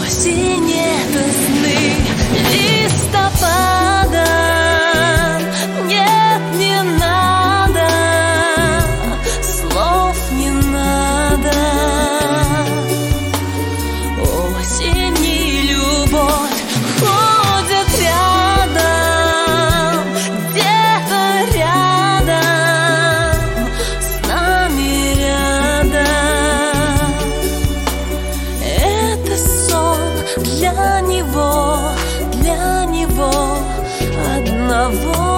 Осени, весны, листопада. Нет, не надо, слов не надо. Осень и любовь ходят рядом, где-то рядом, с нами рядом. Это сон для него одного.